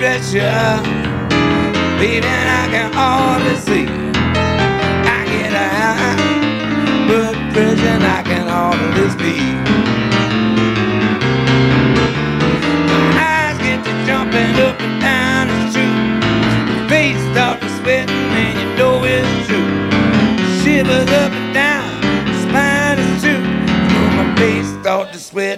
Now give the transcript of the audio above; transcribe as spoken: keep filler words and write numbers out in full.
pressure, baby, and I can hardly see. I get a high blood pressure and I can hardly speak. My eyes get to jumping up and down the street. Your face starts to sweating and you know it's true. Shivers up and down